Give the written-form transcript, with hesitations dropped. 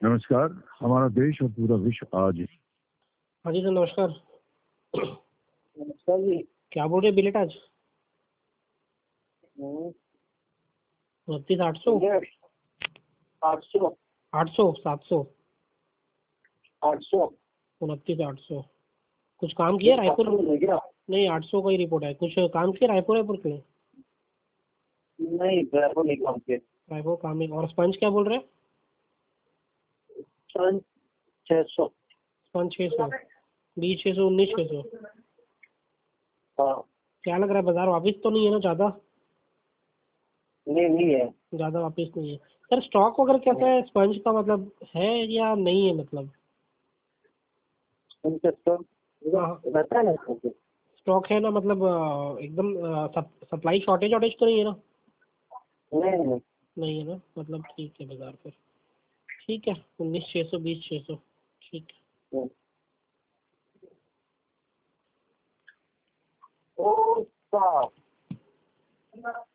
नमस्कार। हमारा देश और पूरा विश्व आज। हाँ जी सर, नमस्कार। नमस्कार जी। क्या बोल रहे बिलेट आज? 29,800 800 800 700 800 29,800। कुछ काम किया रायपुर? क्या? नहीं, 800 का ही रिपोर्ट है। कुछ काम किया रायपुर के लिए? नहीं, रायपुर नहीं काम किया। रायपुर काम नहीं। और स्पंज क्या बोल रहे हैं? 600। स्पंज 600, 20 600 19 600। हाँ। क्या लग रहा है, बाजार वापिस तो नहीं है ना ज़्यादा? नहीं है। ज़्यादा वापिस नहीं है सर। स्टॉक वगैरह कैसा है स्पंज का, मतलब है या नहीं है? मतलब हाँ, रहता है ना। स्टॉक है ना, मतलब एकदम सप्लाई शॉर्टेज तो नहीं है ना? नहीं। नहीं है ना, मतलब ठीक है बाजार फिर। ठीक है, 19 600 20 600। ठीक है। ओ,